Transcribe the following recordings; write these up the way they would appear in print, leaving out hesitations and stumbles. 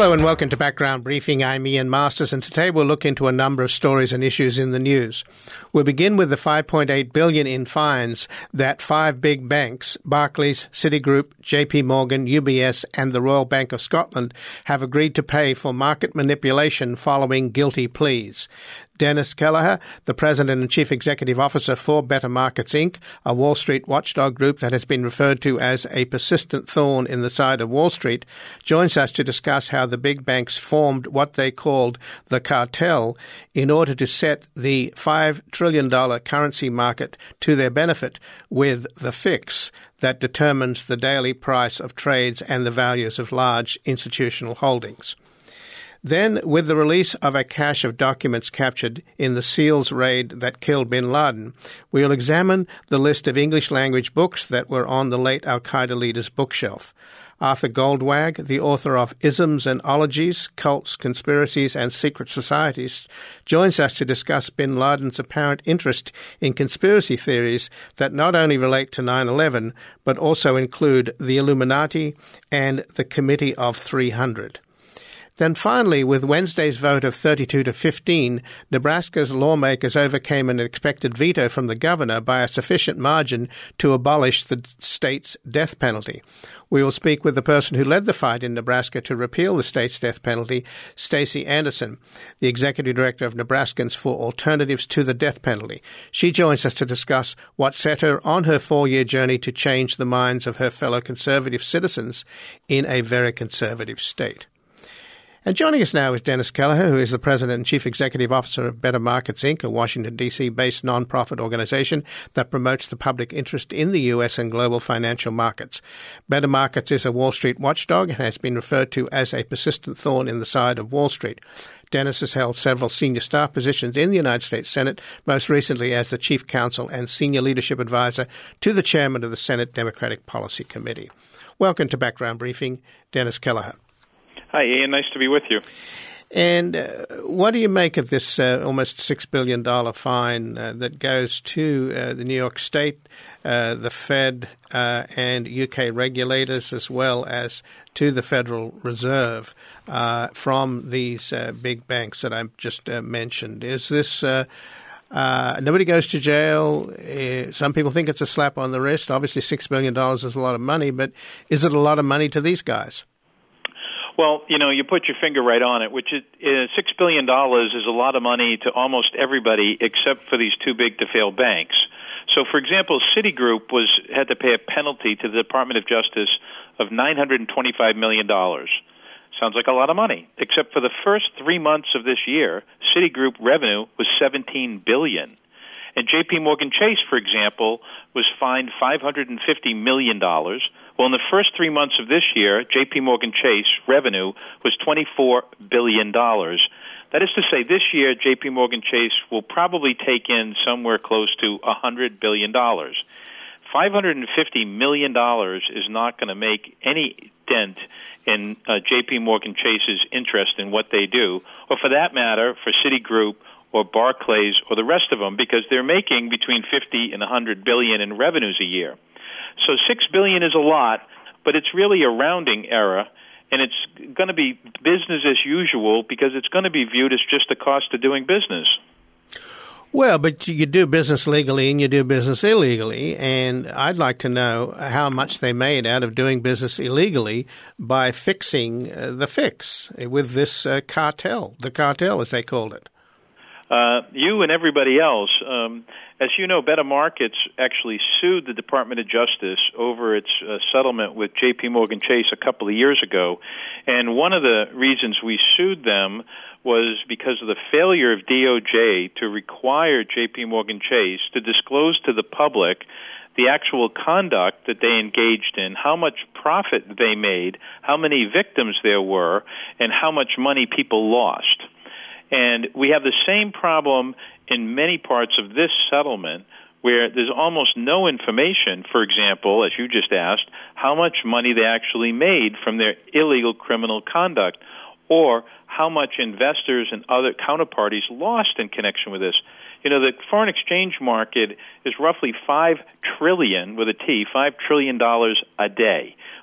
Hello and welcome to Background Briefing. I'm Ian Masters, and today we'll look into a number of stories and issues in the news. We'll begin with the $5.8 billion in fines that five big banks, Barclays, Citigroup, JP Morgan, UBS and the Royal Bank of Scotland, have agreed to pay for market manipulation following guilty pleas. Dennis Kelleher, the President and Chief Executive Officer for Better Markets, Inc., a Wall Street watchdog group that has been referred to as a persistent thorn in the side of Wall Street, joins us to discuss how the big banks formed what they called the cartel in order to set the $5 trillion currency market to their benefit with the fix that determines the daily price of trades and the values of large institutional holdings. Then, with the release of a cache of documents captured in the SEALs raid that killed bin Laden, we will examine the list of English-language books that were on the late al-Qaeda leader's bookshelf. Arthur Goldwag, the author of Isms and Ologies, Cults, Conspiracies and Secret Societies, joins us to discuss bin Laden's apparent interest in conspiracy theories that not only relate to 9/11, but also include the Illuminati and the Committee of 300. Then finally, with Wednesday's vote of 32 to 15, Nebraska's lawmakers overcame an expected veto from the governor by a sufficient margin to abolish the state's death penalty. We will speak with the person who led the fight in Nebraska to repeal the state's death penalty, Stacey Anderson, the executive director of Nebraskans for Alternatives to the Death Penalty. She joins us to discuss what set her on her 4-year journey to change the minds of her fellow conservative citizens in a very conservative state. And joining us now is Dennis Kelleher, who is the President and Chief Executive Officer of Better Markets, Inc., a Washington, D.C.-based nonprofit organization that promotes the public interest in the U.S. and global financial markets. Better Markets is a Wall Street watchdog and has been referred to as a persistent thorn in the side of Wall Street. Dennis has held several senior staff positions in the United States Senate, most recently as the Chief Counsel and Senior Leadership Advisor to the Chairman of the Senate Democratic Policy Committee. Welcome to Background Briefing, Dennis Kelleher. Hi, Ian. Nice to be with you. And what do you make of this almost $6 billion fine that goes to the New York State, the Fed, and UK regulators, as well as to the Federal Reserve from these big banks that I've just mentioned? Is this nobody goes to jail? Some people think it's a slap on the wrist. Obviously, $6 billion is a lot of money, but is it a lot of money to these guys? Well, you put your finger right on it, which is $6 billion is a lot of money to almost everybody except for these too big to fail banks. So, for example, Citigroup had to pay a penalty to the Department of Justice of $925 million. Sounds like a lot of money, except for the first 3 months of this year, Citigroup revenue was $17 billion. And JP Morgan Chase, for example, was fined $550 million. Well, in the first 3 months of this year, JP Morgan Chase revenue was $24 billion. That is to say, this year, JP Morgan Chase will probably take in somewhere close to $100 billion. $550 million is not going to make any dent in JP Morgan Chase's interest in what they do, or for that matter, for Citigroup or Barclays or the rest of them, because they're making between 50 and 100 billion in revenues a year. So $6 billion is a lot, but it's really a rounding error, and it's going to be business as usual because it's going to be viewed as just the cost of doing business. Well, but you do business legally and you do business illegally, and I'd like to know how much they made out of doing business illegally by fixing the fix with this cartel, the cartel as they called it. You and everybody else, as you know, Better Markets actually sued the Department of Justice over its settlement with J.P. Morgan Chase a couple of years ago. And one of the reasons we sued them was because of the failure of DOJ to require J.P. Morgan Chase to disclose to the public the actual conduct that they engaged in, how much profit they made, how many victims there were, and how much money people lost. And we have the same problem in many parts of this settlement where there's almost no information, for example, as you just asked, how much money they actually made from their illegal criminal conduct, or how much investors and other counterparties lost in connection with this. You know, the foreign exchange market is roughly $5 trillion, with a T, $5 trillion a day.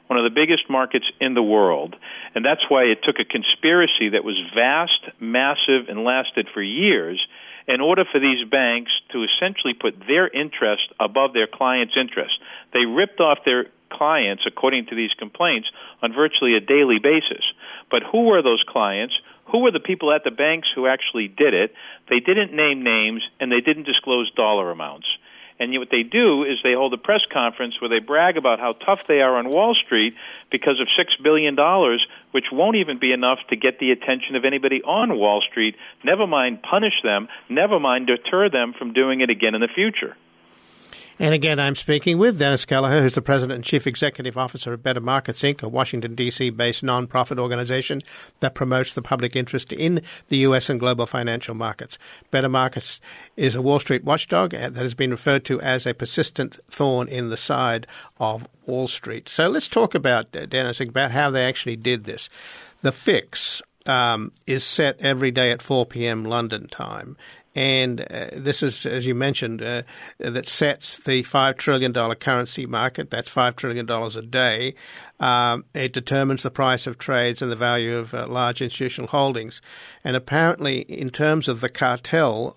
one of the biggest markets in the world. And that's why it took a conspiracy that was vast, massive, and lasted for years in order for these banks to essentially put their interest above their clients' interest. They ripped off their clients, according to these complaints, on virtually a daily basis. But who were those clients? Who were the people at the banks who actually did it? They didn't name names, and they didn't disclose dollar amounts. And what they do is they hold a press conference where they brag about how tough they are on Wall Street because of $6 billion, which won't even be enough to get the attention of anybody on Wall Street, never mind punish them, never mind deter them from doing it again in the future. And again, I'm speaking with Dennis Kelleher, who's the President and Chief Executive Officer of Better Markets, Inc., a Washington, D.C.-based nonprofit organization that promotes the public interest in the U.S. and global financial markets. Better Markets is a Wall Street watchdog that has been referred to as a persistent thorn in the side of Wall Street. So let's talk about, Dennis, about how they actually did this. The fix is set every day at 4 p.m. London time. And this is, as you mentioned, that sets the $5 trillion currency market. That's $5 trillion a day. It determines the price of trades and the value of large institutional holdings. And apparently, in terms of the cartel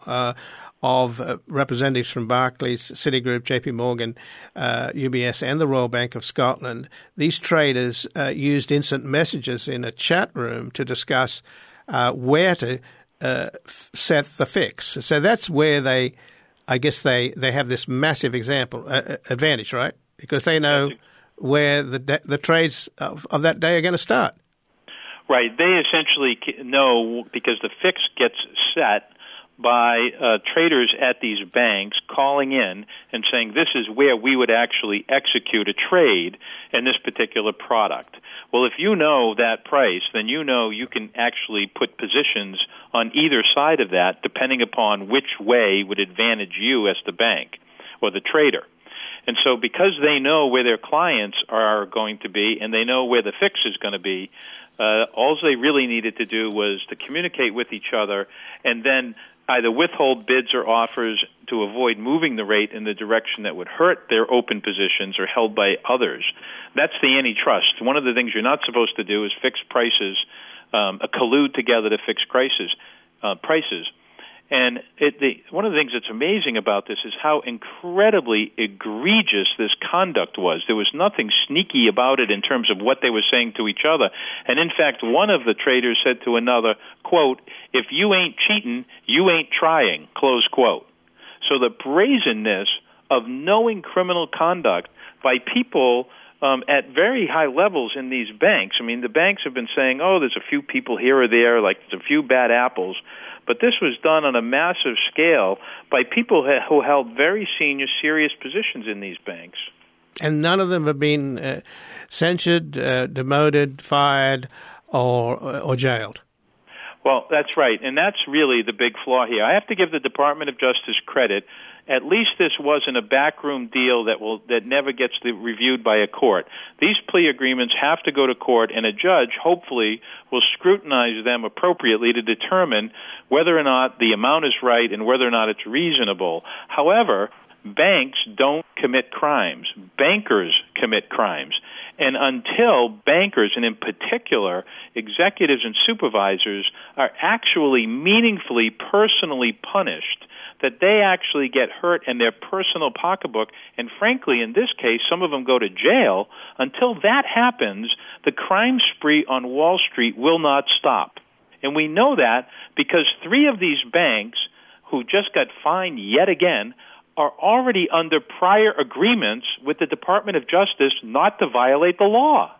of representatives from Barclays, Citigroup, JP Morgan, UBS, and the Royal Bank of Scotland, these traders used instant messages in a chat room to discuss where to set the fix. So that's where they have this massive advantage, right? Because they know where the trades of that day are going to start. Right. They essentially know because the fix gets set by traders at these banks calling in and saying this is where we would actually execute a trade in this particular product. Well, if you know that price, then you know you can actually put positions on either side of that depending upon which way would advantage you as the bank or the trader. And so because they know where their clients are going to be and they know where the fix is going to be, all they really needed to do was to communicate with each other and then either withhold bids or offers to avoid moving the rate in the direction that would hurt their open positions or held by others. That's the antitrust. One of the things you're not supposed to do is fix prices, collude together to fix prices. And one of the things that's amazing about this is how incredibly egregious this conduct was. There was nothing sneaky about it in terms of what they were saying to each other. And in fact, one of the traders said to another, quote, "If you ain't cheating, you ain't trying," close quote. So the brazenness of knowing criminal conduct by people at very high levels in these banks. I mean, the banks have been saying, oh, there's a few people here or there, like there's a few bad apples. But this was done on a massive scale by people who held very senior, serious positions in these banks. And none of them have been censured, demoted, fired, or jailed. Well, that's right, and that's really the big flaw here. I have to give the Department of Justice credit. At least this wasn't a backroom deal that never gets reviewed by a court. These plea agreements have to go to court, and a judge, hopefully, will scrutinize them appropriately to determine whether or not the amount is right and whether or not it's reasonable. However, banks don't commit crimes. Bankers commit crimes. And until bankers, and in particular executives and supervisors, are actually meaningfully, personally punished, that they actually get hurt in their personal pocketbook, and frankly, in this case, some of them go to jail, until that happens, the crime spree on Wall Street will not stop. And we know that because 3 of these banks who just got fined yet again are already under prior agreements with the Department of Justice not to violate the law.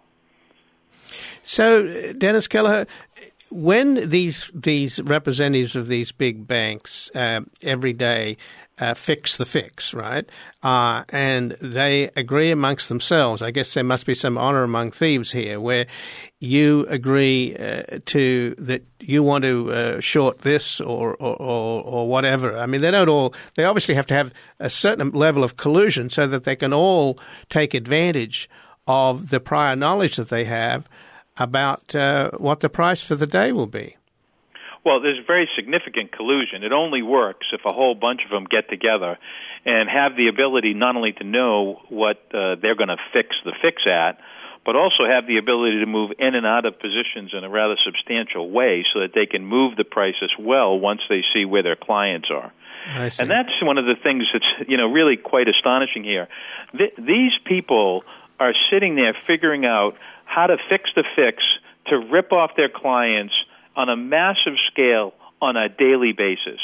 So, Dennis Kelleher, when these representatives of these big banks every day fix the fix, right, and they agree amongst themselves, I guess there must be some honor among thieves here, where you agree to that you want to short this or whatever. I mean, they obviously have to have a certain level of collusion so that they can all take advantage of the prior knowledge that they have about what the price for the day will be. Well, there's very significant collusion. It only works if a whole bunch of them get together and have the ability not only to know what they're going to fix the fix at, but also have the ability to move in and out of positions in a rather substantial way so that they can move the price as well once they see where their clients are. I see. And that's one of the things that's really quite astonishing here. These people are sitting there figuring out how to fix the fix to rip off their clients on a massive scale on a daily basis.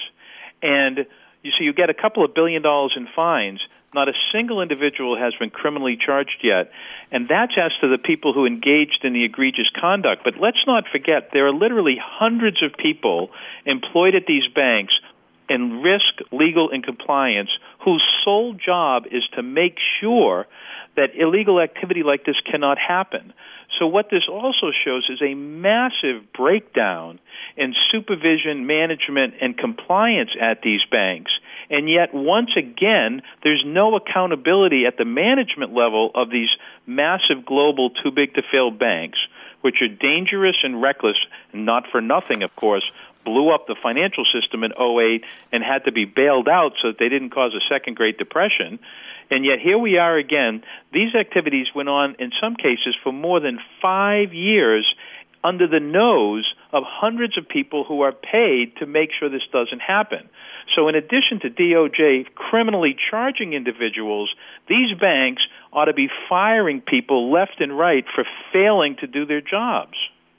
And you see, you get a couple of $1 billion in fines. Not a single individual has been criminally charged yet, and that's as to the people who engaged in the egregious conduct. But let's not forget, there are literally hundreds of people employed at these banks in risk, legal, and compliance whose sole job is to make sure that illegal activity like this cannot happen. So what this also shows is a massive breakdown in supervision, management, and compliance at these banks. And yet, once again, there's no accountability at the management level of these massive global too-big-to-fail banks, which are dangerous and reckless, and not for nothing, of course, blew up the financial system in 2008 and had to be bailed out so that they didn't cause a second Great Depression. And yet here we are again. These activities went on, in some cases, for more than 5 years under the nose of hundreds of people who are paid to make sure this doesn't happen. So in addition to DOJ criminally charging individuals, these banks ought to be firing people left and right for failing to do their jobs.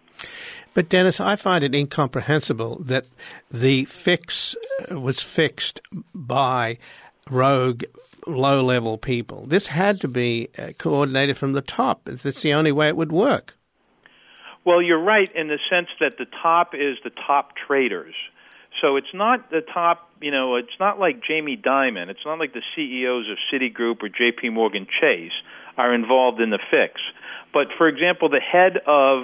But, Dennis, I find it incomprehensible that the fix was fixed by rogue, low-level people. This had to be coordinated from the top. That's the only way it would work. Well, you're right in the sense that the top is the top traders. So it's not the top, it's not like Jamie Dimon. It's not like the CEOs of Citigroup or JP Morgan Chase are involved in the fix. But, for example, the head of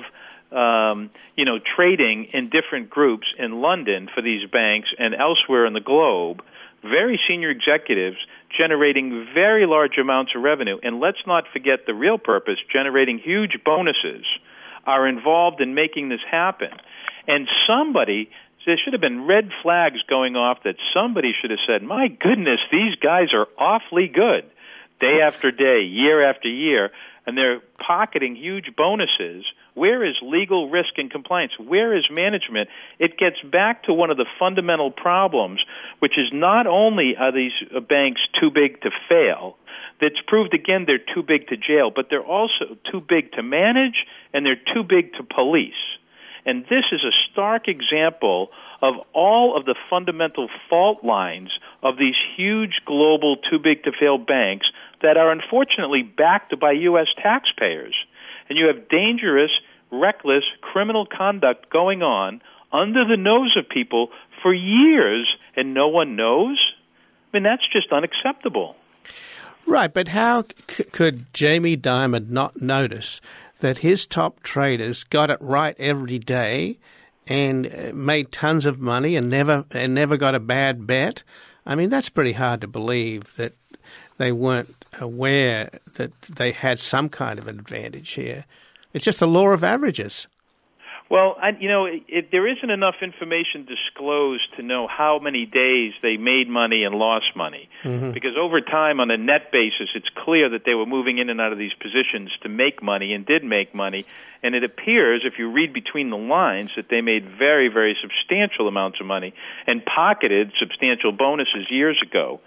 trading in different groups in London for these banks and elsewhere in the globe, very senior executives generating very large amounts of revenue. And let's not forget the real purpose, generating huge bonuses, are involved in making this happen. And there should have been red flags going off that somebody should have said, my goodness, these guys are awfully good, day after day, year after year, and they're pocketing huge bonuses. Where is legal risk and compliance? Where is management? It gets back to one of the fundamental problems, which is not only are these banks too big to fail, that's proved again they're too big to jail, but they're also too big to manage and they're too big to police. And this is a stark example of all of the fundamental fault lines of these huge global too-big-to-fail banks that are unfortunately backed by U.S. taxpayers. And you have dangerous, reckless, criminal conduct going on under the nose of people for years, and no one knows? I mean, that's just unacceptable. Right, but how could Jamie Dimon not notice that his top traders got it right every day and made tons of money and never got a bad bet? I mean, that's pretty hard to believe that they weren't aware that they had some kind of advantage here. It's just the law of averages. Well, there isn't enough information disclosed to know how many days they made money and lost money. Mm-hmm. Because over time, on a net basis, it's clear that they were moving in and out of these positions to make money and did make money. And it appears, if you read between the lines, that they made very, very substantial amounts of money and pocketed substantial bonuses years ago.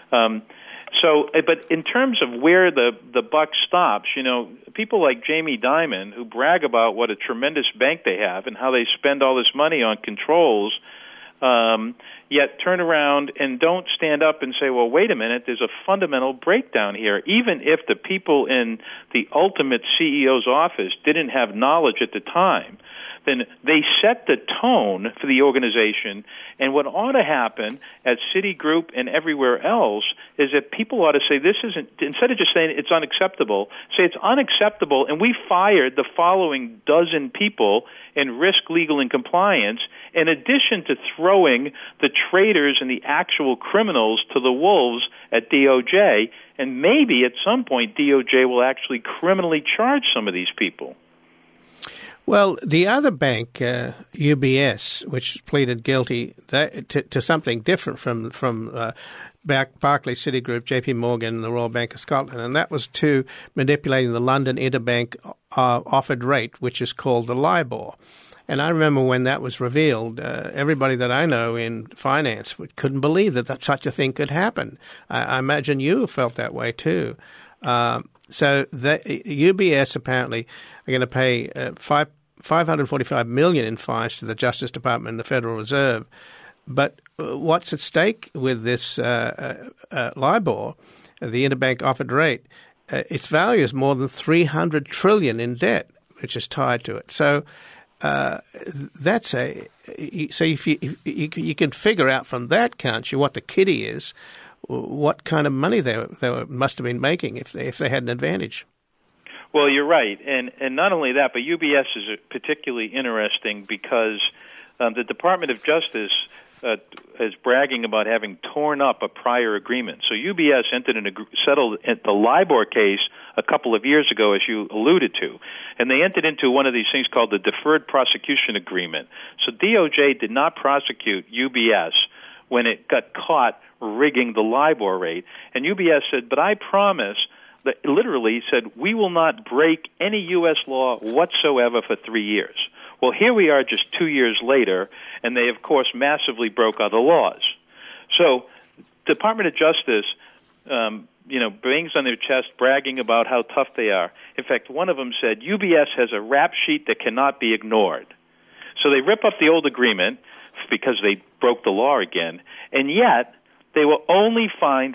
But in terms of where the buck stops, people like Jamie Dimon, who brag about what a tremendous bank they have and how they spend all this money on controls, yet turn around and don't stand up and say, well, wait a minute, there's a fundamental breakdown here. Even if the people in the ultimate CEO's office didn't have knowledge at the time, then they set the tone for the organization. And what ought to happen at Citigroup and everywhere else is that people ought to say this isn't, instead of just saying it's unacceptable, say it's unacceptable, and we fired the following dozen people in risk, legal, and compliance, in addition to throwing the traders and the actual criminals to the wolves at DOJ. And maybe at some point DOJ will actually criminally charge some of these people. Well, the other bank, UBS, which pleaded guilty to something different from Barclays, Citigroup, JP Morgan, and the Royal Bank of Scotland, and that was to manipulating the London interbank offered rate, which is called the LIBOR. And I remember when that was revealed, everybody that I know in finance couldn't believe that such a thing could happen. I imagine you felt that way too. So UBS apparently are going to pay $545 million in fines to the Justice Department and the Federal Reserve. But what's at stake with this LIBOR, the interbank offered rate? Its value is more than $300 trillion in debt, which is tied to it. So that's so if you can figure out from that, can't you, what the kitty is, what kind of money they must have been making if they had an advantage. Well, you're right, and not only that, but UBS is particularly interesting because the Department of Justice is bragging about having torn up a prior agreement. So UBS settled the LIBOR case a couple of years ago, as you alluded to, and they entered into one of these things called the Deferred Prosecution Agreement. So DOJ did not prosecute UBS when it got caught rigging the LIBOR rate, and UBS said, but I promise, that literally said, we will not break any U.S. law whatsoever for 3 years. Well, here we are just 2 years later, and they, of course, massively broke other laws. So Department of Justice, bangs on their chest, bragging about how tough they are. In fact, one of them said, UBS has a rap sheet that cannot be ignored. So they rip up the old agreement because they broke the law again, and yet they will only fined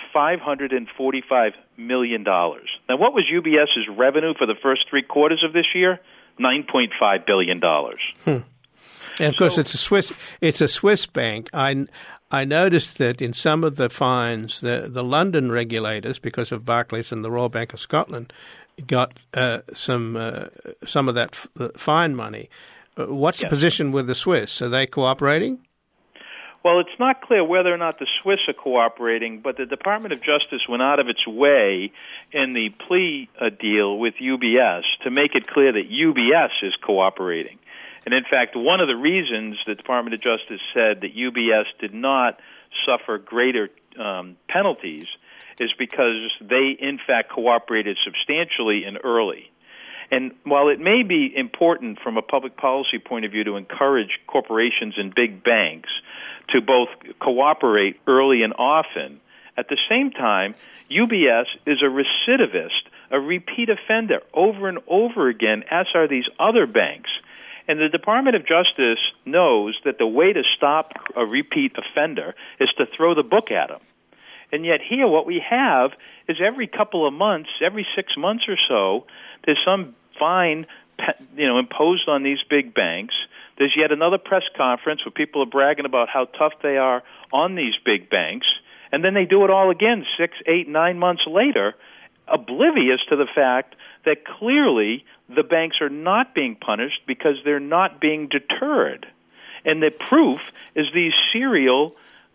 $545 million. Now, what was UBS's revenue for the first 3 quarters of this year? $9.5 billion. And of course, it's a Swiss bank. I noticed that in some of the fines, the London regulators, because of Barclays and the Royal Bank of Scotland, got some of that fine money. What's the position with the Swiss? Are they cooperating? Well, it's not clear whether or not the Swiss are cooperating, but the Department of Justice went out of its way in the plea deal with UBS to make it clear that UBS is cooperating. And in fact, one of the reasons the Department of Justice said that UBS did not suffer greater penalties is because they, in fact, cooperated substantially and early. And while it may be important from a public policy point of view to encourage corporations and big banks to both cooperate early and often, at the same time, UBS is a recidivist, a repeat offender over and over again, as are these other banks. And the Department of Justice knows that the way to stop a repeat offender is to throw the book at him. And yet here what we have is every couple of months, every 6 months or so, there's some fine imposed on these big banks. There's yet another press conference where people are bragging about how tough they are on these big banks. And then they do it all again 6, 8, 9 months later, oblivious to the fact that clearly the banks are not being punished because they're not being deterred. And the proof is these serial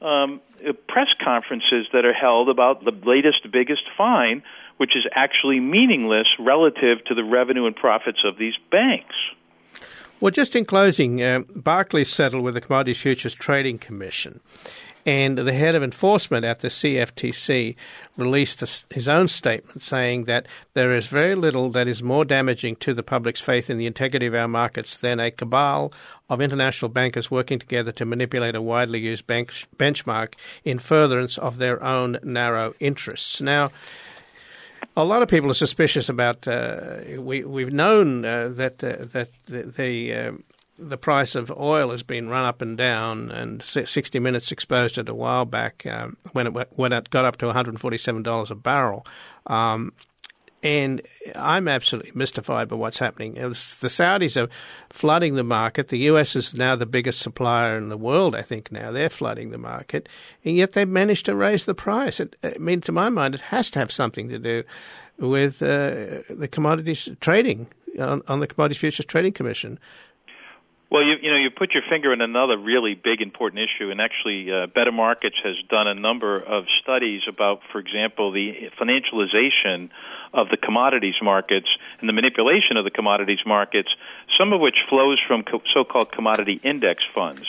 press conferences that are held about the latest, biggest fine, which is actually meaningless relative to the revenue and profits of these banks. Well, just in closing, Barclays settled with the Commodities Futures Trading Commission, and the head of enforcement at the CFTC released his own statement saying that there is very little that is more damaging to the public's faith in the integrity of our markets than a cabal of international bankers working together to manipulate a widely used benchmark in furtherance of their own narrow interests. Now, a lot of people are suspicious about. We've known that the price of oil has been run up and down, and 60 Minutes exposed it a while back when it got up to $147 a barrel. And I'm absolutely mystified by what's happening. The Saudis are flooding the market. The U.S. is now the biggest supplier in the world, I think now. They're flooding the market, and yet they've managed to raise the price. To my mind, it has to have something to do with the commodities trading on the Commodities Futures Trading Commission. Well, you put your finger in another really big, important issue, and actually Better Markets has done a number of studies about, for example, the financialization of the commodities markets and the manipulation of the commodities markets, some of which flows from so-called commodity index funds.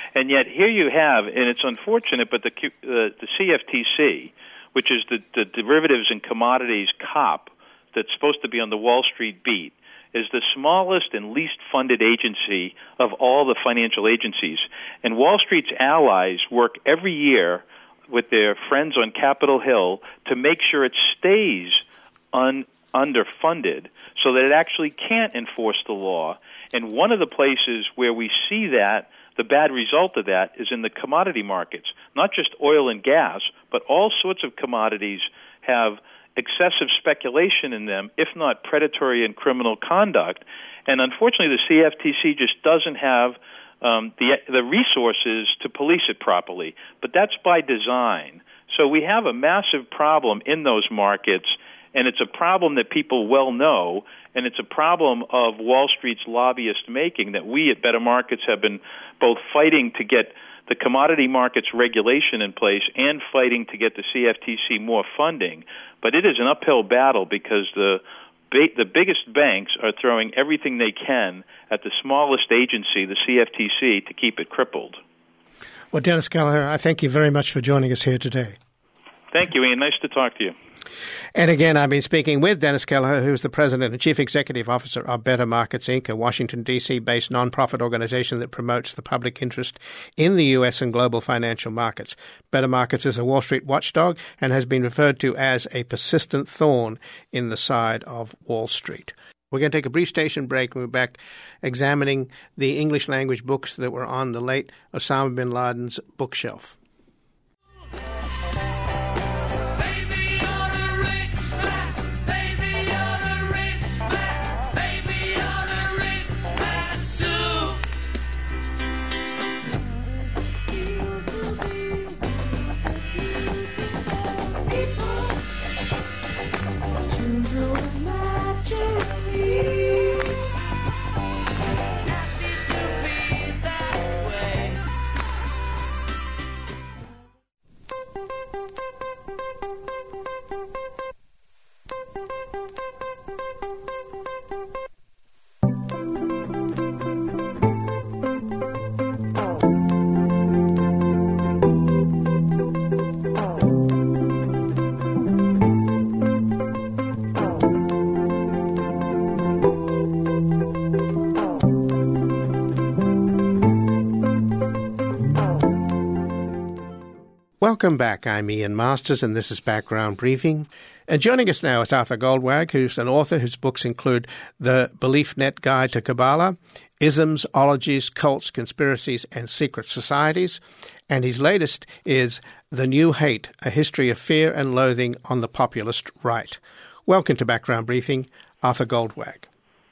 And yet here you have, and it's unfortunate, but the CFTC, which is the derivatives and commodities COP that's supposed to be on the Wall Street beat, is the smallest and least funded agency of all the financial agencies. And Wall Street's allies work every year with their friends on Capitol Hill to make sure it stays underfunded so that it actually can't enforce the law. And one of the places where we see that, the bad result of that, is in the commodity markets. Not just oil and gas, but all sorts of commodities have excessive speculation in them, if not predatory and criminal conduct. And unfortunately, the CFTC just doesn't have the resources to police it properly. But that's by design. So we have a massive problem in those markets, and it's a problem that people well know, and it's a problem of Wall Street's lobbyist making that we at Better Markets have been both fighting to get the commodity markets regulation in place and fighting to get the CFTC more funding. But it is an uphill battle because the biggest banks are throwing everything they can at the smallest agency, the CFTC, to keep it crippled. Well, Dennis Kelleher, I thank you very much for joining us here today. Thank you, Ian. Nice to talk to you. And again, I've been speaking with Dennis Kelleher, who's the President and Chief Executive Officer of Better Markets, Inc., a Washington, D.C.-based nonprofit organization that promotes the public interest in the U.S. and global financial markets. Better Markets is a Wall Street watchdog and has been referred to as a persistent thorn in the side of Wall Street. We're going to take a brief station break, and we're back examining the English language books that were on the late Osama bin Laden's bookshelf. Welcome back. I'm Ian Masters, and this is Background Briefing. And joining us now is Arthur Goldwag, who's an author whose books include The BeliefNet Guide to Kabbalah, Isms, Ologies, Cults, Conspiracies, and Secret Societies. And his latest is The New Hate, A History of Fear and Loathing on the Populist Right. Welcome to Background Briefing, Arthur Goldwag.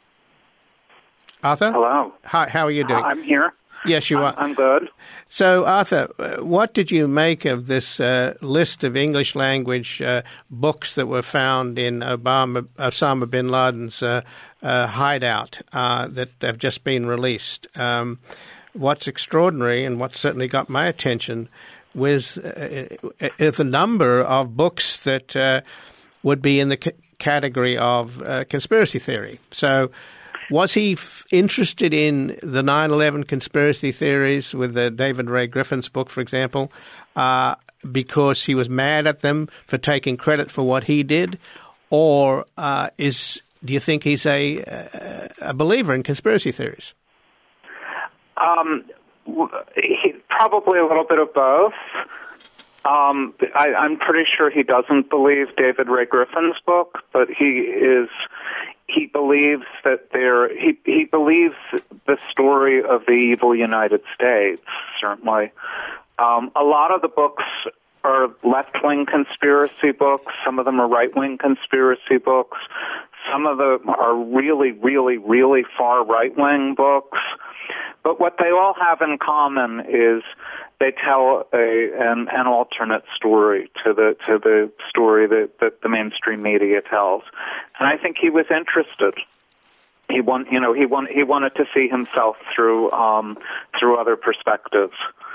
Arthur? Hello. Hi, how are you doing? I'm here. Yes, you are. I'm good. So, Arthur, what did you make of this list of English language books that were found in Osama bin Laden's hideout that have just been released? What's extraordinary, and what certainly got my attention, was the number of books that would be in the category of conspiracy theory. So, was he interested in the 9/11 conspiracy theories with the David Ray Griffin's book, for example, because he was mad at them for taking credit for what he did? Or do you think he's a believer in conspiracy theories? Probably a little bit of both. I'm pretty sure he doesn't believe David Ray Griffin's book, but he believes that he believes the story of the evil United States, certainly. A lot of the books are left-wing conspiracy books. Some of them are right-wing conspiracy books. Some of them are really, really, really far right-wing books. But what they all have in common is they tell an alternate story to the story that the mainstream media tells, and I think he was interested. He wanted to see himself through other perspectives.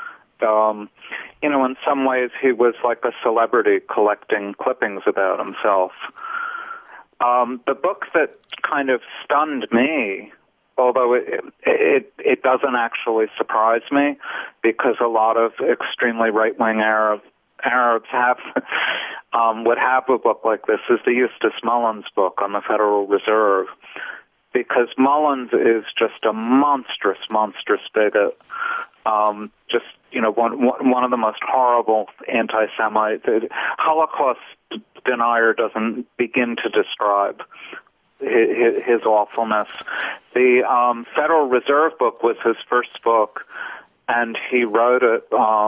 In some ways, he was like a celebrity collecting clippings about himself. The book that kind of stunned me although it doesn't actually surprise me, because a lot of extremely right-wing Arabs have would have a book like this, is the Eustace Mullins book on the Federal Reserve, because Mullins is just a monstrous bigot. Just, one of the most horrible anti-Semites. Holocaust denier doesn't begin to describe his awfulness. The Federal Reserve book was his first book, and he wrote it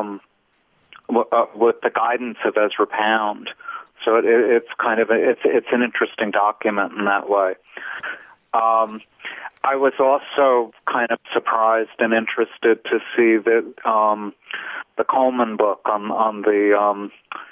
with the guidance of Ezra Pound. So it's kind of it's an interesting document in that way. I was also kind of surprised and interested to see that the Coleman book on the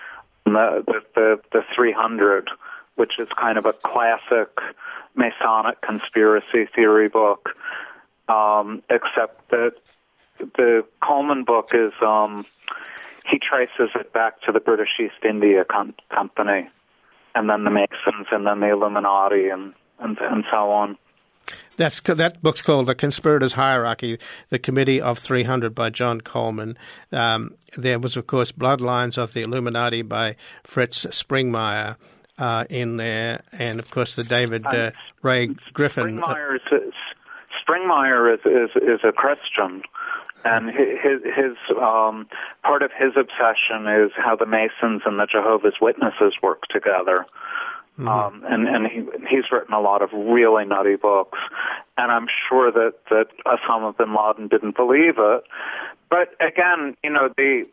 300, which is kind of a classic Masonic conspiracy theory book, except that the Coleman book is he traces it back to the British East India Company, and then the Masons, and then the Illuminati, and so on. That book's called The Conspirators' Hierarchy, The Committee of 300 by John Coleman. There was, of course, Bloodlines of the Illuminati by Fritz Springmeier in there, and, of course, the David Ray Griffin. Springmeier is a Christian, and his part of his obsession is how the Masons and the Jehovah's Witnesses work together. Mm-hmm. And he's written a lot of really nutty books, and I'm sure that Osama bin Laden didn't believe it. But again, the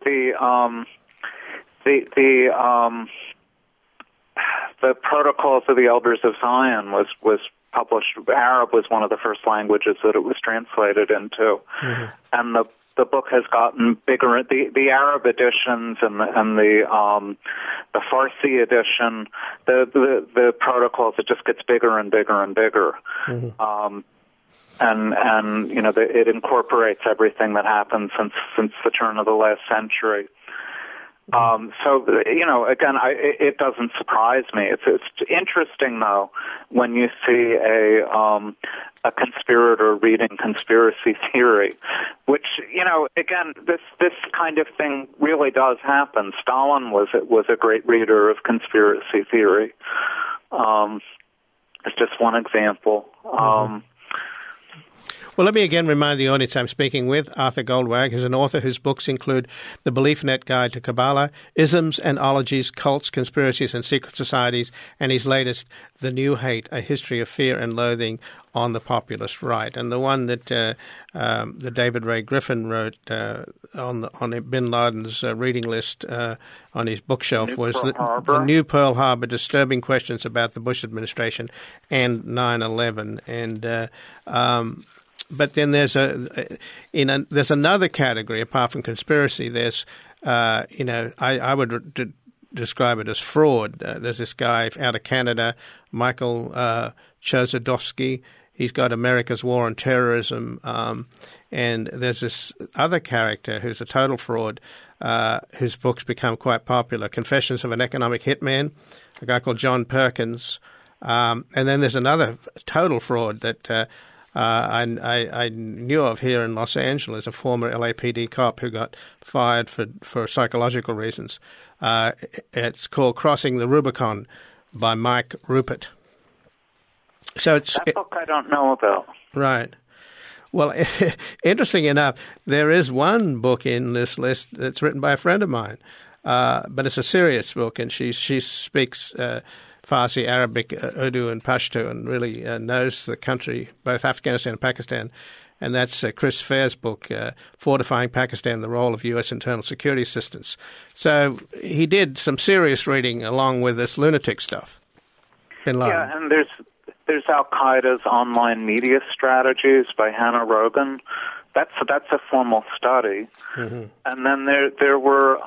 Protocols of the Elders of Zion was published. Arab was one of the first languages that it was translated into, mm-hmm. and the book has gotten bigger. The Arab editions and the Farsi edition, the Protocols, it just gets bigger and bigger and bigger. Mm-hmm. And it incorporates everything that happened since the turn of the last century. So again, it doesn't surprise me. It's interesting though when you see a conspirator reading conspiracy theory, which again, this kind of thing really does happen. Stalin was a great reader of conspiracy theory. It's just one example. Mm-hmm. Well, let me again remind the audience I'm speaking with Arthur Goldwag, who's an author whose books include The BeliefNet Guide to Kabbalah, Isms and Ologies, Cults, Conspiracies and Secret Societies, and his latest, The New Hate, A History of Fear and Loathing on the Populist Right. And the one that the David Ray Griffin wrote on bin Laden's reading list on his bookshelf was the New Pearl Harbor, Disturbing Questions About the Bush Administration and 9/11. And but then there's there's another category apart from conspiracy. There's I would describe it as fraud. There's this guy out of Canada, Michael Chossudovsky. He's got America's War on Terrorism, and there's this other character who's a total fraud, whose books become quite popular. Confessions of an Economic Hitman, a guy called John Perkins, and then there's another total fraud that. I knew of here in Los Angeles, a former LAPD cop who got fired for psychological reasons. It's called Crossing the Rubicon by Mike Rupert. So that book I don't know about. Right. Well, interesting enough, there is one book in this list that's written by a friend of mine, but it's a serious book, and she speaks Farsi, Arabic, Urdu, and Pashto, and really knows the country, both Afghanistan and Pakistan. And that's Chris Fair's book, Fortifying Pakistan, the Role of U.S. Internal Security Assistance. So he did some serious reading along with this lunatic stuff. Bin Laden. Yeah, and there's Al-Qaeda's Online Media Strategies by Hannah Rogan. That's a formal study. Mm-hmm. And then there were...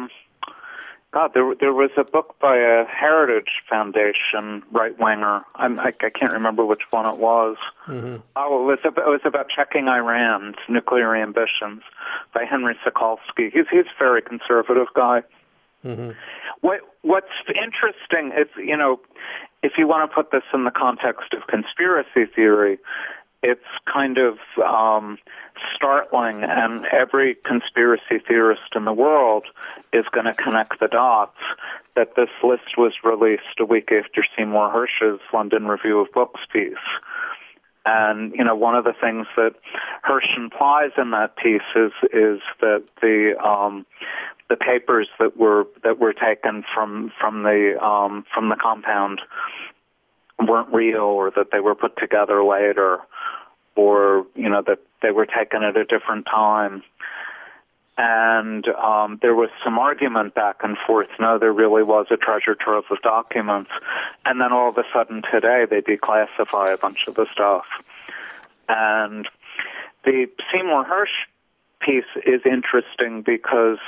there was a book by a Heritage Foundation right-winger. I can't remember which one it was. Mm-hmm. Oh, it was about checking Iran's nuclear ambitions by Henry Sokolsky. He's a very conservative guy. Mm-hmm. What's interesting is, if you want to put this in the context of conspiracy theory, it's kind of startling, and every conspiracy theorist in the world is going to connect the dots that this list was released a week after Seymour Hersh's London Review of Books piece. And, you know, one of the things that Hersh implies in that piece is that the papers that were taken from the compound weren't real, or that they were put together later, or, you know, that they were taken at a different time. And there was some argument back and forth. No, there really was a treasure trove of documents. And then all of a sudden today they declassify a bunch of the stuff. And the Seymour Hersh piece is interesting because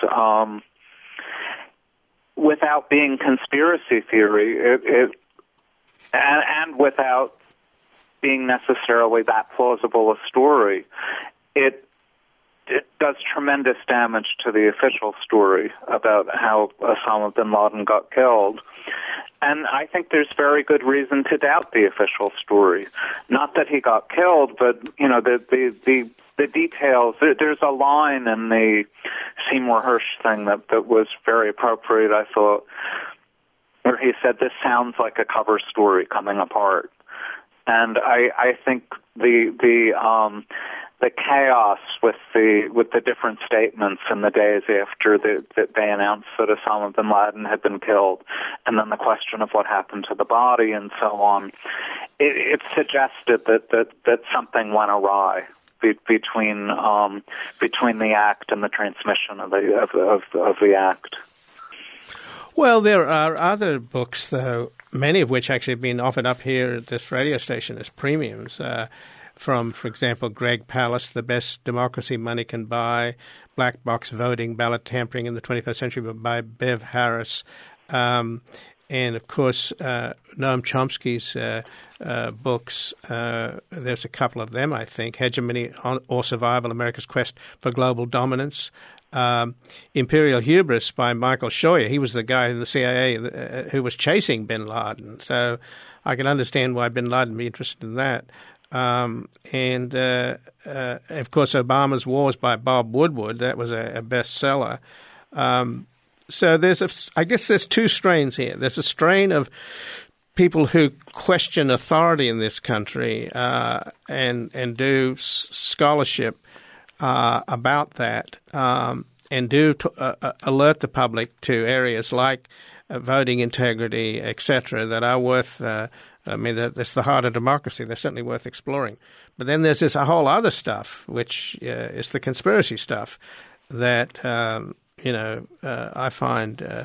without being conspiracy theory, and without being necessarily that plausible a story, it does tremendous damage to the official story about how Osama bin Laden got killed. And I think there's very good reason to doubt the official story. Not that he got killed, but, you know, the details. There's a line in the Seymour Hersh thing that was very appropriate, I thought, where he said, "This sounds like a cover story coming apart." And I think the chaos with the different statements in the days after that they announced that Osama bin Laden had been killed, and then the question of what happened to the body and so on, it suggested that something went awry between the act and the transmission of the act. Well, there are other books, though, many of which actually have been offered up here at this radio station as premiums, from, for example, Greg Palast, The Best Democracy Money Can Buy, Black Box Voting, Ballot Tampering in the 21st Century by Bev Harris, and, of course, Noam Chomsky's books. There's a couple of them, I think, Hegemony or Survival, America's Quest for Global Dominance, Imperial Hubris by Michael Scheuer. He was the guy in the CIA who was chasing bin Laden. So I can understand why bin Laden would be interested in that. And of course, Obama's Wars by Bob Woodward. That was a bestseller. So I guess there's two strains here. There's a strain of people who question authority in this country and do scholarship about that, and do alert the public to areas like voting integrity, etc., that are worth. That's the heart of democracy. They're certainly worth exploring. But then there's this whole other stuff, which is the conspiracy stuff that I find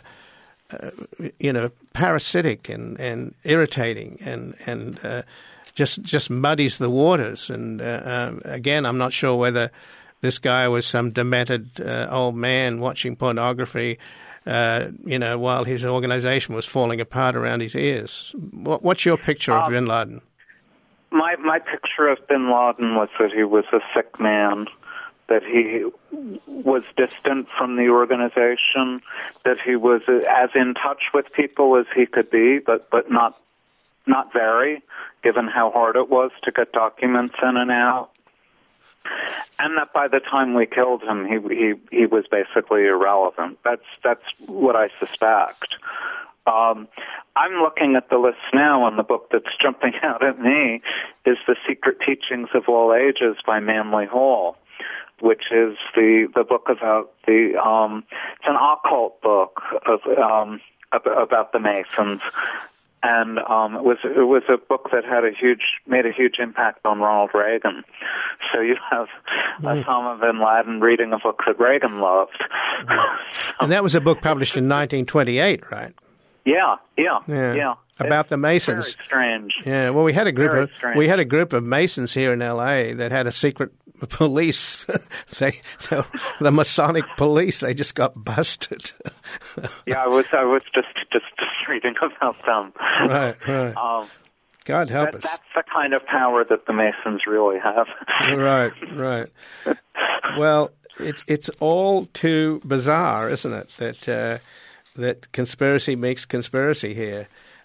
parasitic and irritating and just muddies the waters. And again, I'm not sure whether this guy was some demented old man watching pornography, while his organization was falling apart around his ears. What's your picture of bin Laden? My picture of bin Laden was that he was a sick man, that he was distant from the organization, that he was as in touch with people as he could be, but not very, given how hard it was to get documents in and out. And that by the time we killed him, he was basically irrelevant. That's what I suspect. I'm looking at the list now, and the book that's jumping out at me is The Secret Teachings of All Ages by Manly Hall, which is the book about it's an occult book about the Masons. And it was a book that made a huge impact on Ronald Reagan. So you have Osama bin Laden reading a book that Reagan loved. And that was a book published in 1928, right? Yeah. About the Masons. Very strange. Yeah. Well, we had a group of Masons here in L.A. that had a secret police. The Masonic police. They just got busted. Yeah, I was just reading about them. Right. God help us. That's the kind of power that the Masons really have. Right. Well, it's all too bizarre, isn't it? That conspiracy makes conspiracy here.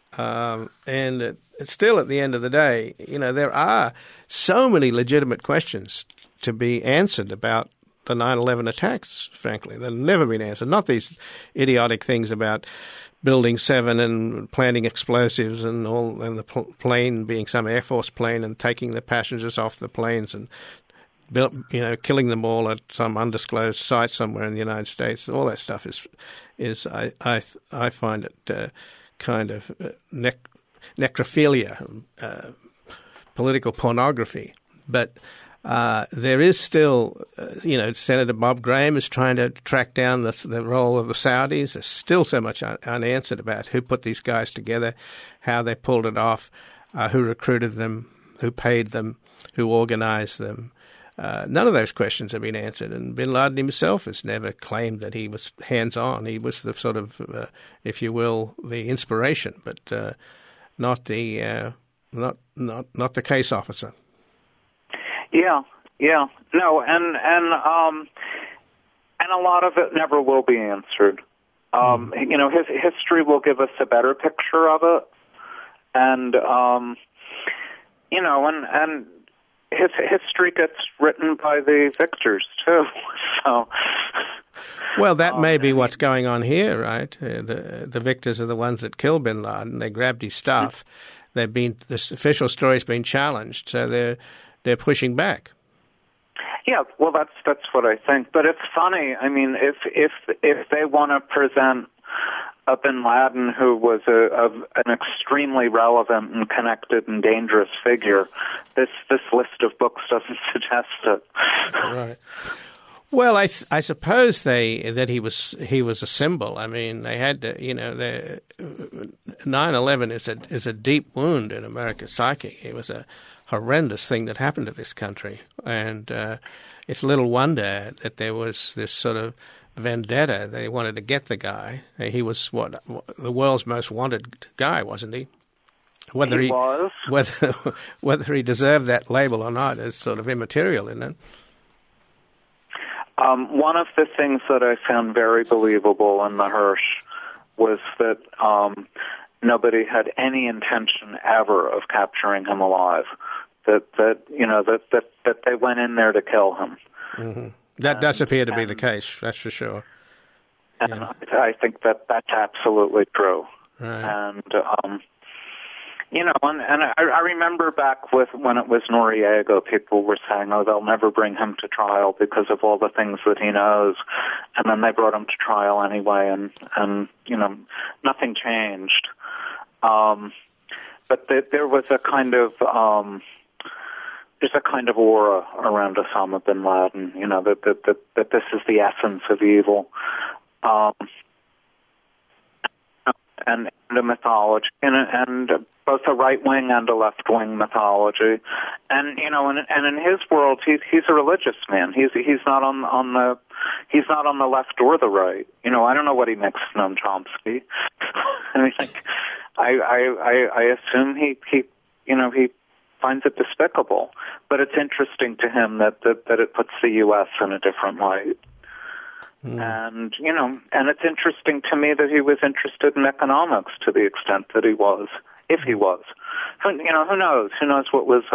And still, at the end of the day, there are so many legitimate questions to be answered about the 9/11 attacks, frankly. They've never been answered. Not these idiotic things about Building 7 and planting explosives and the plane being some Air Force plane and taking the passengers off the planes and killing them all at some undisclosed site somewhere in the United States. All that stuff is I find it kind of necrophilia, political pornography. But there is still, Senator Bob Graham is trying to track down the role of the Saudis. There's still so much unanswered about who put these guys together, how they pulled it off, who recruited them, who paid them, who organized them. None of those questions have been answered, and bin Laden himself has never claimed that he was hands-on. He was the sort of, if you will, the inspiration, but not the case officer. Yeah. No, and a lot of it never will be answered. His history will give us a better picture of it, and his history gets written by the victors too. So, well, that may be what's going on here, right? The victors are the ones that killed bin Laden. They grabbed his stuff. This official story's been challenged, so they're pushing back. Yeah, well, that's what I think. But it's funny. I mean, if they want to present a bin Laden who was an extremely relevant and connected and dangerous figure, this list of books doesn't suggest it. Right. Well, I suppose that he was a symbol. I mean, they had to, 9/11 is a deep wound in America's psyche. It was a horrendous thing that happened to this country, and it's little wonder that there was this sort of vendetta. They wanted to get the guy. He was the world's most wanted guy, wasn't he? Whether he was. Whether he deserved that label or not is sort of immaterial, isn't it? One of the things that I found very believable in the Hirsch was that nobody had any intention ever of capturing him alive. That they went in there to kill him. Mm-hmm. That does appear to be the case. That's for sure. And I think that's absolutely true. Right. And I remember back when it was Noriega, people were saying, "Oh, they'll never bring him to trial because of all the things that he knows," and then they brought him to trial anyway, and nothing changed. But there was a kind of there's a kind of aura around Osama bin Laden, that this is the essence of evil. And a mythology, and both a right wing and a left wing mythology, and in his world, he's a religious man. He's not on the left or the right. I don't know what he makes of Noam Chomsky. I mean, I assume he finds it despicable, but it's interesting to him that it puts the U.S. in a different light. And and it's interesting to me that he was interested in economics to the extent that he was, if he was. Who knows? Who knows what was?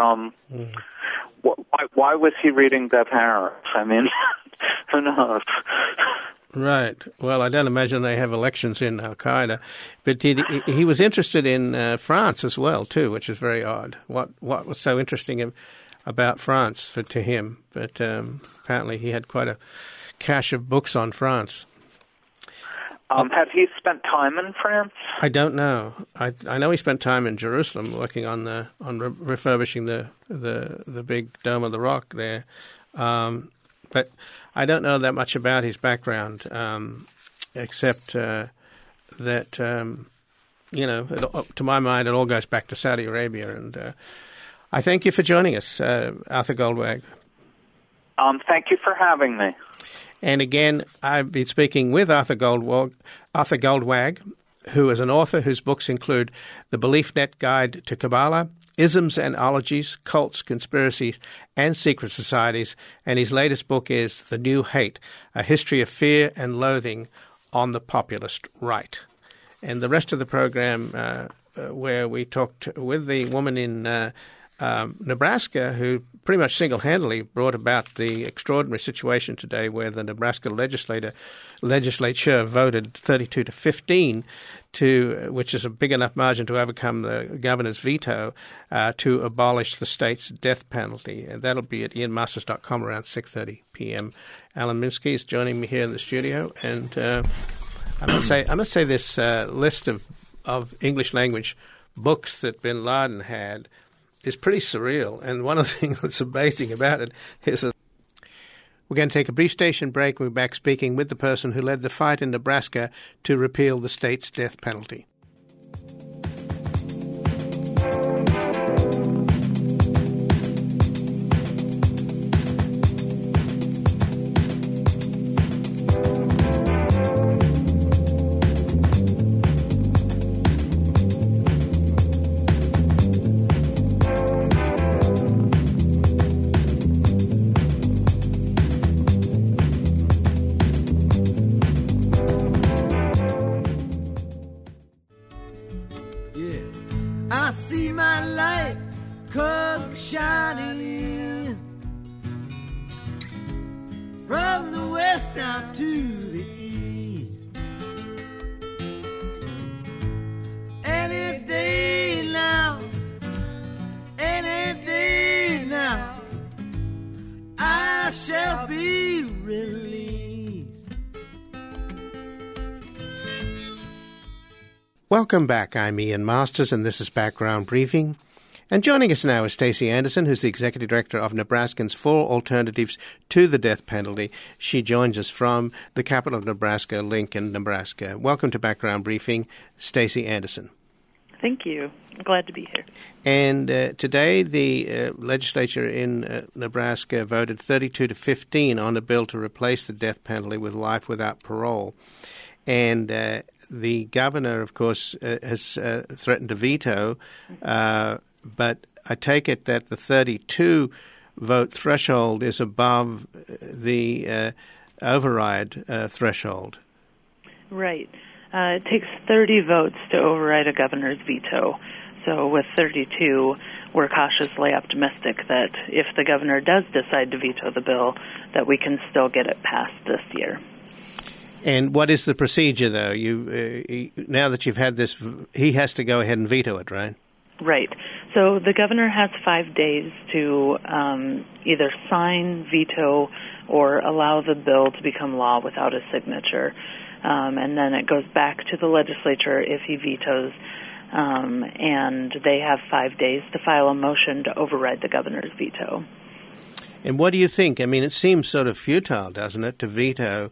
Why was he reading Bev Harris? I mean, who knows? Right. Well, I don't imagine they have elections in Al Qaeda, but he was interested in France as well too, which is very odd. What was so interesting about France to him? But apparently, he had quite a cache of books on France. Had he spent time in France? I don't know. I know he spent time in Jerusalem working on refurbishing the big Dome of the Rock there, but I don't know that much about his background, except that to my mind, it all goes back to Saudi Arabia. And I thank you for joining us, Arthur Goldwag. Thank you for having me. And again, I've been speaking with Arthur Goldwag, who is an author whose books include The Belief Net Guide to Kabbalah, Isms and Ologies, Cults, Conspiracies, and Secret Societies, and his latest book is The New Hate, A History of Fear and Loathing on the Populist Right. And the rest of the program where we talked with the woman in Nebraska who pretty much single-handedly brought about the extraordinary situation today where the Nebraska legislature voted 32 to 15 which is a big enough margin to overcome the governor's veto, to abolish the state's death penalty. And that'll be at ianmasters.com around 6:30 p.m. Alan Minsky is joining me here in the studio, and I must say this list of English language books that bin Laden had is pretty surreal. And one of the things that's amazing about it is that we're going to take a brief station break. We're back speaking with the person who led the fight in Nebraska to repeal the state's death penalty. I see my light come shining from the west down to the east. Any day now, I shall be released. Welcome back. I'm Ian Masters, and this is Background Briefing. And joining us now is Stacey Anderson, who's the Executive Director of Nebraskans for Alternatives to the Death Penalty. She joins us from the capital of Nebraska, Lincoln, Nebraska. Welcome to Background Briefing, Stacey Anderson. Thank you. I'm glad to be here. And today the legislature in Nebraska voted 32 to 15 on a bill to replace the death penalty with life without parole. And the governor, of course, has threatened to veto, but I take it that the 32 vote threshold is above the override threshold. Right. It takes 30 votes to override a governor's veto. So with 32, we're cautiously optimistic that if the governor does decide to veto the bill, that we can still get it passed this year. And what is the procedure, though? Now that you've had this, he has to go ahead and veto it, right? Right. So the governor has 5 days to either sign, veto, or allow the bill to become law without a signature. And then it goes back to the legislature if he vetoes, and they have 5 days to file a motion to override the governor's veto. And what do you think? I mean, it seems sort of futile, doesn't it, to veto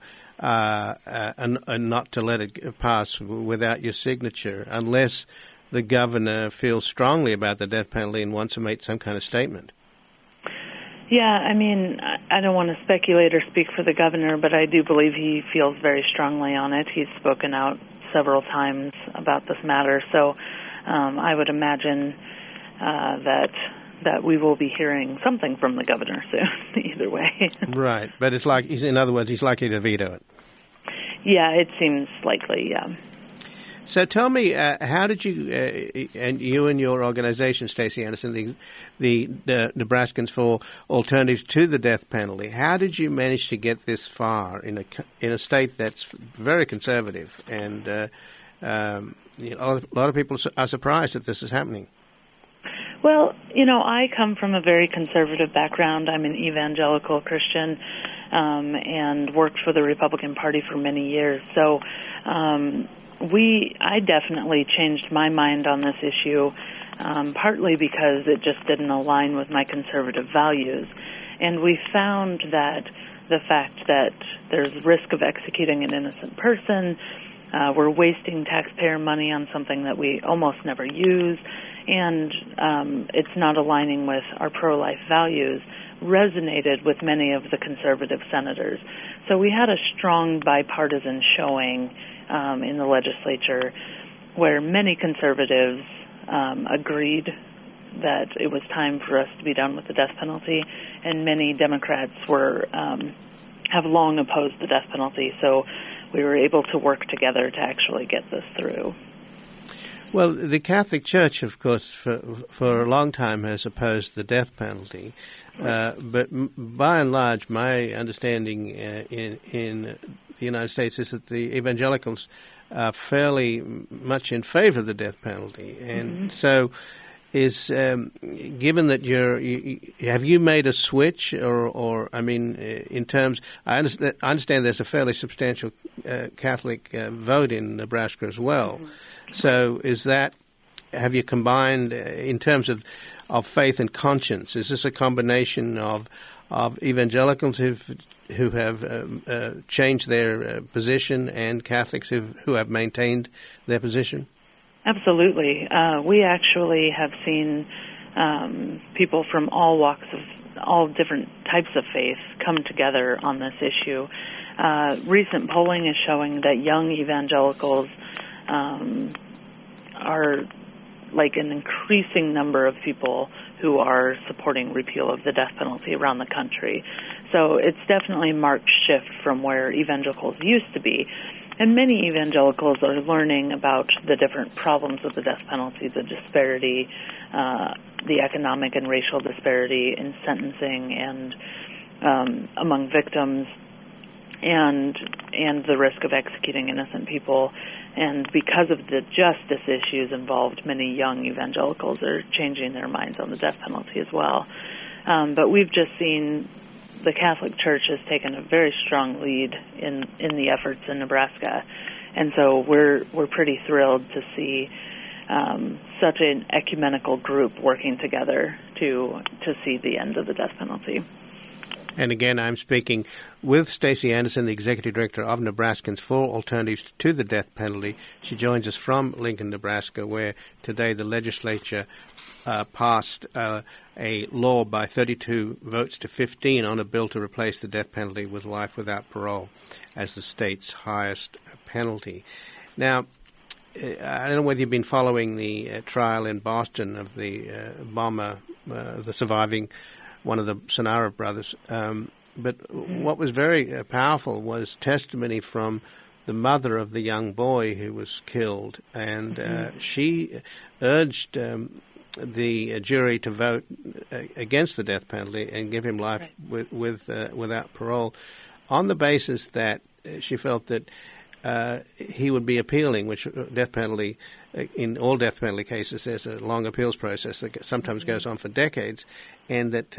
and not to let it pass without your signature, unless the governor feels strongly about the death penalty and wants to make some kind of statement. Yeah, I mean, I don't want to speculate or speak for the governor, but I do believe he feels very strongly on it. He's spoken out several times about this matter, so I would imagine that we will be hearing something from the governor soon, either way. Right, but it's like, in other words, he's likely to veto it. Yeah, it seems likely, yeah. So tell me, how did you, and you and your organization, Stacey Anderson, the Nebraskans for Alternatives to the Death Penalty, how did you manage to get this far in a state that's very conservative? And a lot of people are surprised that this is happening. Well, I come from a very conservative background. I'm an evangelical Christian and worked for the Republican Party for many years. So I definitely changed my mind on this issue, partly because it just didn't align with my conservative values. And we found that the fact that there's risk of executing an innocent person, we're wasting taxpayer money on something that we almost never use, and it's not aligning with our pro-life values, resonated with many of the conservative senators. So we had a strong bipartisan showing in the legislature where many conservatives agreed that it was time for us to be done with the death penalty, and many Democrats have long opposed the death penalty. So we were able to work together to actually get this through. Well, the Catholic Church, of course, for a long time has opposed the death penalty. But by and large, my understanding in the United States is that the evangelicals are fairly much in favor of the death penalty. And so is, given that have you made a switch or I mean, in terms, I understand there's a fairly substantial Catholic vote in Nebraska as well. So have you combined in terms of faith and conscience? Is this a combination of evangelicals who have changed their position and Catholics who have maintained their position? Absolutely. We actually have seen people from all walks of all different types of faith come together on this issue. Recent polling is showing that young evangelicals are like an increasing number of people who are supporting repeal of the death penalty around the country. So it's definitely a marked shift from where evangelicals used to be. And many evangelicals are learning about the different problems with the death penalty, the disparity, the economic and racial disparity in sentencing and among victims, and the risk of executing innocent people. And because of the justice issues involved, many young evangelicals are changing their minds on the death penalty as well. But we've just seen the Catholic Church has taken a very strong lead in the efforts in Nebraska, and so we're pretty thrilled to see such an ecumenical group working together to see the end of the death penalty. And again, I'm speaking with Stacey Anderson, the Executive Director of Nebraskans for Alternatives to the Death Penalty. She joins us from Lincoln, Nebraska, where today the legislature passed a law by 32 votes to 15 on a bill to replace the death penalty with life without parole as the state's highest penalty. Now, I don't know whether you've been following the trial in Boston of the bomber, the surviving one of the Sonara brothers. But what was very powerful was testimony from the mother of the young boy who was killed, and she urged the jury to vote against the death penalty and give him life without parole, on the basis that she felt that he would be appealing, which death penalty, in all death penalty cases, there's a long appeals process that sometimes goes on for decades, and that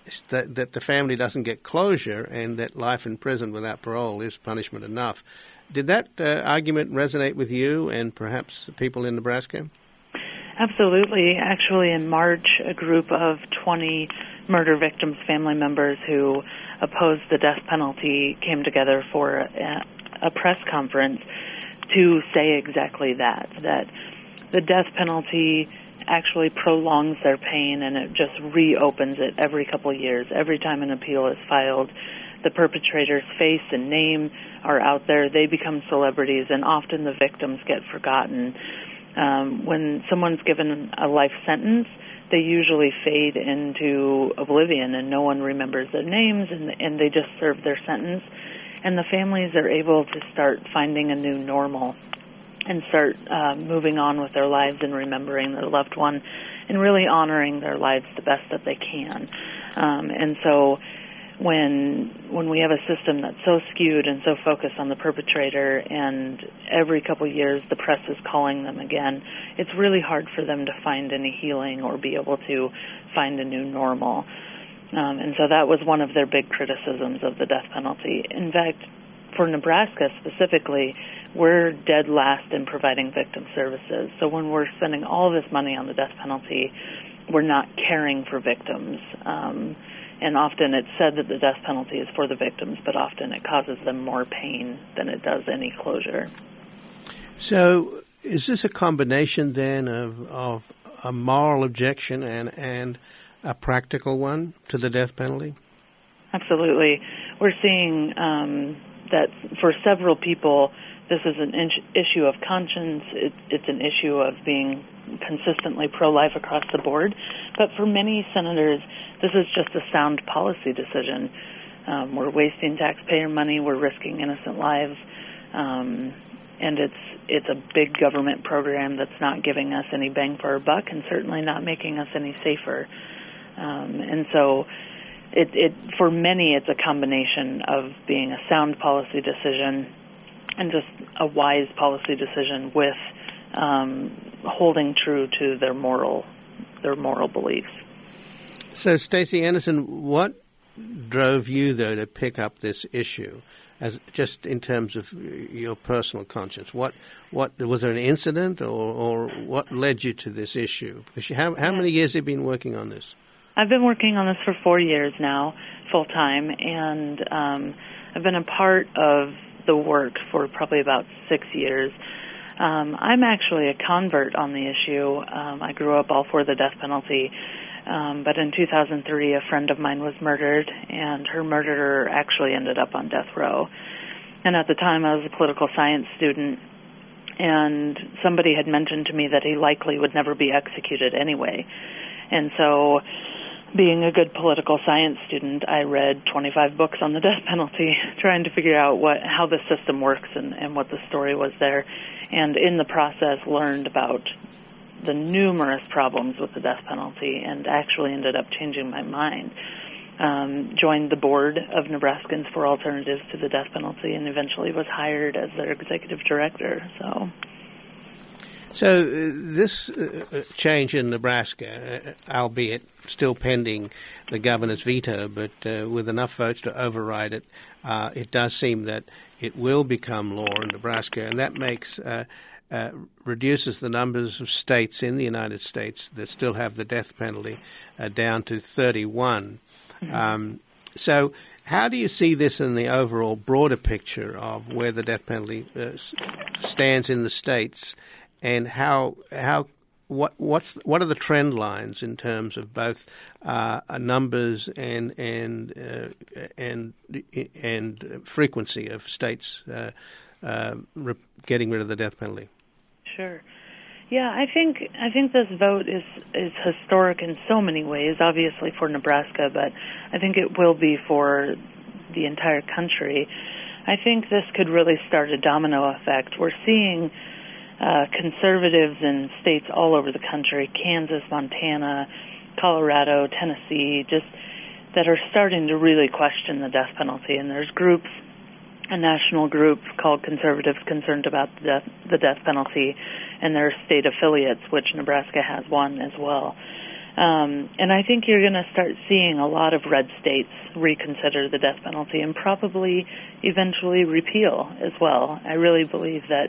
the family doesn't get closure, and that life in prison without parole is punishment enough. Did that argument resonate with you and perhaps people in Nebraska? Absolutely. Actually, in March, a group of 20 murder victims' family members who opposed the death penalty came together for a press conference to say exactly that the death penalty actually prolongs their pain, and it just reopens it every couple of years. Every time an appeal is filed, the perpetrator's face and name are out there. They become celebrities, and often the victims get forgotten. When someone's given a life sentence, they usually fade into oblivion, and no one remembers their names, and they just serve their sentence. And the families are able to start finding a new normal and start moving on with their lives and remembering their loved one and really honoring their lives the best that they can. And so when we have a system that's so skewed and so focused on the perpetrator, and every couple of years the press is calling them again, it's really hard for them to find any healing or be able to find a new normal. And so that was one of their big criticisms of the death penalty. In fact, for Nebraska specifically, we're dead last in providing victim services. So when we're spending all this money on the death penalty, we're not caring for victims. And often it's said that the death penalty is for the victims, but often it causes them more pain than it does any closure. So is this a combination then of a moral objection and a practical one to the death penalty? Absolutely. We're seeing that for several people, this is an issue of conscience. It's an issue of being consistently pro-life across the board. But for many senators, this is just a sound policy decision. We're wasting taxpayer money. We're risking innocent lives. and it's a big government program that's not giving us any bang for our buck, and certainly not making us any safer. And so, it for many, it's a combination of being a sound policy decision and just a wise policy decision with holding true to their moral beliefs. So, Stacey Anderson, what drove you, though, to pick up this issue, as just in terms of your personal conscience? What was there an incident, or what led you to this issue? How many years have you been working on this? I've been working on this for 4 years now, full time, and I've been a part of the work for probably about 6 years. I'm actually a convert on the issue. I grew up all for the death penalty. But in 2003, a friend of mine was murdered, and her murderer actually ended up on death row. And at the time, I was a political science student, and somebody had mentioned to me that he likely would never be executed anyway. And so, being a good political science student, I read 25 books on the death penalty, trying to figure out how the system works and what the story was there. And in the process, learned about the numerous problems with the death penalty, and actually ended up changing my mind. Joined the board of Nebraskans for Alternatives to the Death Penalty, and eventually was hired as their executive director. So this change in Nebraska, albeit still pending the governor's veto, but with enough votes to override it, it does seem that it will become law in Nebraska, and that makes reduces the numbers of states in the United States that still have the death penalty down to 31. Mm-hmm. So how do you see this in the overall broader picture of where the death penalty stands in the states, and what are the trend lines in terms of both numbers and frequency of states getting rid of the death penalty? Sure. Yeah, I think this vote is historic in so many ways, obviously for Nebraska, but I think it will be for the entire country. I think this could really start a domino effect. We're seeing conservatives in states all over the country, Kansas, Montana, Colorado, Tennessee, just that are starting to really question the death penalty. And there's groups, a national group called Conservatives Concerned About the Death Penalty, and their state affiliates, which Nebraska has one as well. And I think you're going to start seeing a lot of red states reconsider the death penalty and probably eventually repeal as well. I really believe that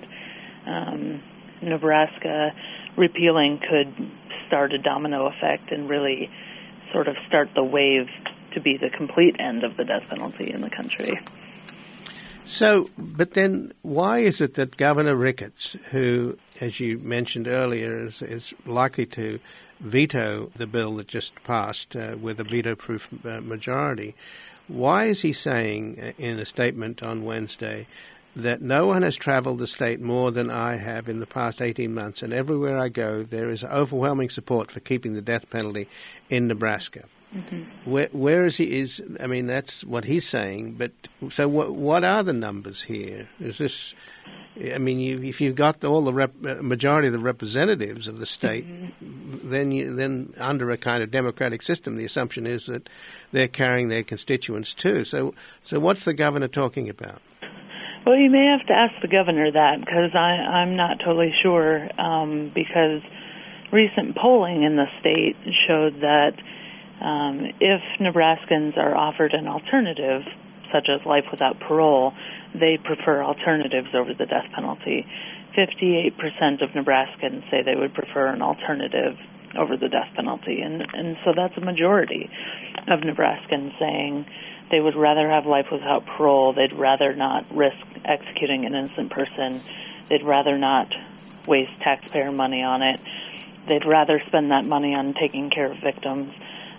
Nebraska repealing could start a domino effect and really sort of start the wave to be the complete end of the death penalty in the country. So, but then why is it that Governor Ricketts, who, as you mentioned earlier, is likely to veto the bill that just passed with a veto-proof majority, why is he saying in a statement on Wednesday that no one has traveled the state more than I have in the past 18 months, and everywhere I go there is overwhelming support for keeping the death penalty in Nebraska? Mm-hmm. Where is he? I mean, that's what he's saying. But so, what are the numbers here? Is this? I mean, if you've got all the majority of the representatives of the state, mm-hmm. then under a kind of democratic system, the assumption is that they're carrying their constituents too. So what's the governor talking about? Well, you may have to ask the governor that, because I'm not totally sure. Because recent polling in the state showed that if Nebraskans are offered an alternative, such as life without parole, they prefer alternatives over the death penalty. 58% of Nebraskans say they would prefer an alternative over the death penalty. And so that's a majority of Nebraskans saying they would rather have life without parole. They'd rather not risk executing an innocent person. They'd rather not waste taxpayer money on it. They'd rather spend that money on taking care of victims.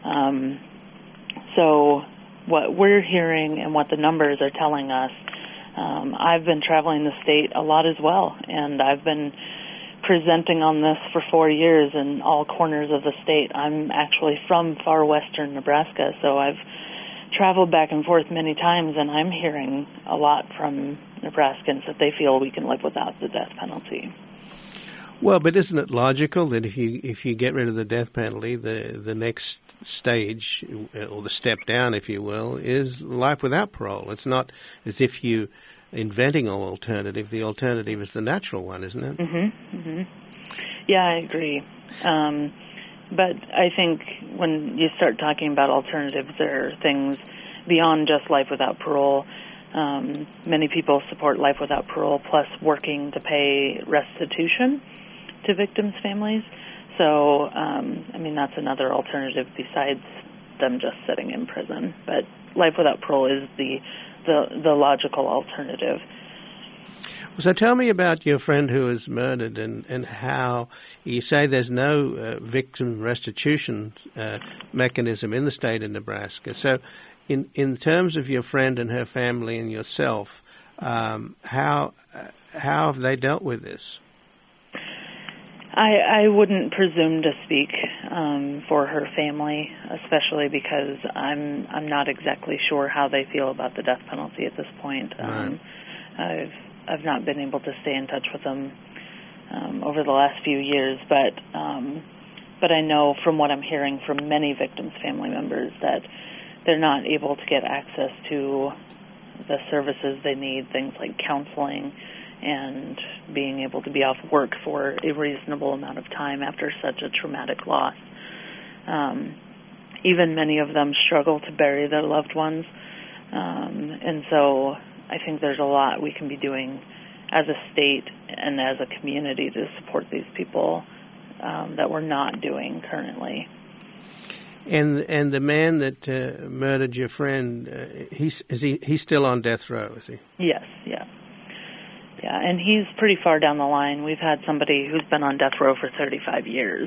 So what we're hearing and what the numbers are telling us, I've been traveling the state a lot as well, and I've been presenting on this for 4 years in all corners of the state. I'm actually from far western Nebraska, so I've traveled back and forth many times, and I'm hearing a lot from Nebraskans that they feel we can live without the death penalty. Well, but isn't it logical that if you get rid of the death penalty, the next stage, or the step down, if you will, is life without parole? It's not as if you're inventing an alternative. The alternative is the natural one, isn't it? Mm-hmm. Mm-hmm. Yeah, I agree. But I think when you start talking about alternatives, there are things beyond just life without parole. Many people support life without parole plus working to pay restitution to victims' families. So, that's another alternative besides them just sitting in prison. But life without parole is the logical alternative. So tell me about your friend who was murdered and how you say there's no victim restitution mechanism in the state of Nebraska. So in terms of your friend and her family and yourself, how have they dealt with this? I wouldn't presume to speak for her family, especially because I'm not exactly sure how they feel about the death penalty at this point. Right. I've not been able to stay in touch with them over the last few years, but I know from what I'm hearing from many victims' family members that they're not able to get access to the services they need, things like counseling and being able to be off work for a reasonable amount of time after such a traumatic loss. Even many of them struggle to bury their loved ones, and so I think there's a lot we can be doing as a state and as a community to support these people that we're not doing currently. And the man that murdered your friend, he's still on death row, is he? Yes, yeah. Yeah, and he's pretty far down the line. We've had somebody who's been on death row for 35 years.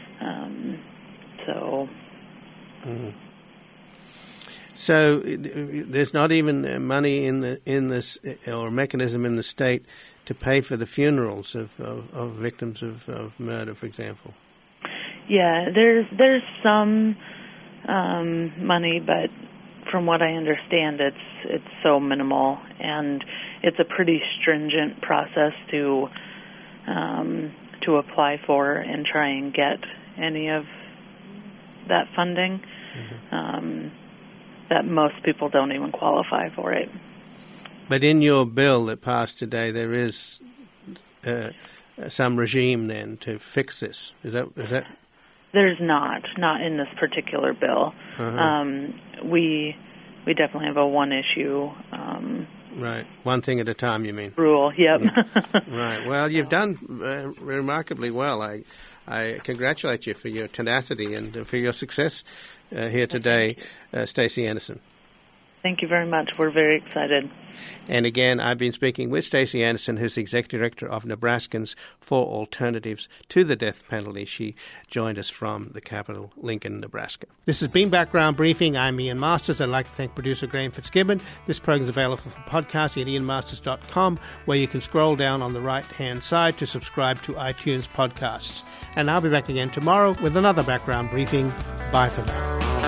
So there's not even money in this or a mechanism in the state to pay for the funerals of victims of murder, for example. Yeah, there's some money, but from what I understand, it's so minimal, and it's a pretty stringent process to apply for and try and get any of that funding. Mm-hmm. That most people don't even qualify for it. But in your bill that passed today, there is some regime then to fix this. Is that? There's not in this particular bill. Uh-huh. We definitely have a one issue. Right, one thing at a time. You mean rule? Yep. Right. Well, you've done remarkably well. I congratulate you for your tenacity and for your success here today, Stacey Anderson. Thank you very much. We're very excited. And again, I've been speaking with Stacey Anderson, who's the Executive Director of Nebraskans for Alternatives to the Death Penalty. She joined us from the capital, Lincoln, Nebraska. This has been Background Briefing. I'm Ian Masters. I'd like to thank producer Graham Fitzgibbon. This program is available for podcast at ianmasters.com, where you can scroll down on the right-hand side to subscribe to iTunes podcasts. And I'll be back again tomorrow with another Background Briefing. Bye for now.